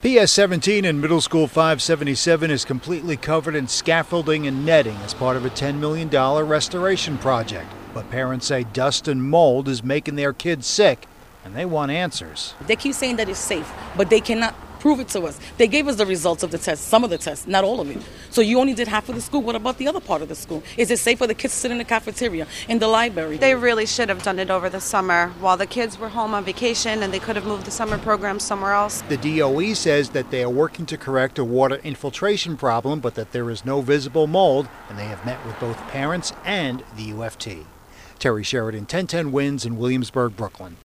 PS 17 in Middle School 577 is completely covered in scaffolding and netting as part of a $10 million restoration project. But parents say dust and mold is making their kids sick, and they want answers. They keep saying that it's safe, but they cannot prove it to us. They gave us the results of the test, some of the tests, not all of it. So you only did half of the school. What about the other part of the school? Is it safe for the kids to sit in the cafeteria, in the library? They really should have done it over the summer while the kids were home on vacation, and they could have moved the summer program somewhere else. The DOE says that they are working to correct a water infiltration problem, but that there is no visible mold, and they have met with both parents and the UFT. Terry Sheridan, 1010 Winds in Williamsburg, Brooklyn.